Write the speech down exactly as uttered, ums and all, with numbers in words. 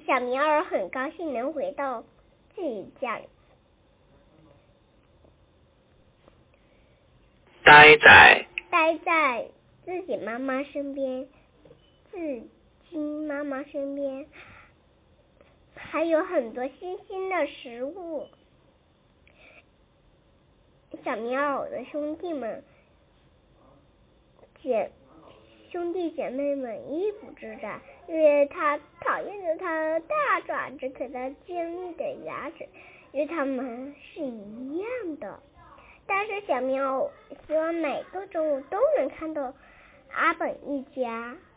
小棉袄很高兴能回到自己家里， 待在待在自己妈妈身边，自己妈妈身边还有很多新鲜的食物。小棉袄的兄弟们姐兄弟姐妹们一不知道，因为他讨厌着他的大爪子和他尖利的牙齿，因为他们是一样的。但是小棉袄希望每个中午都能看到阿本一家。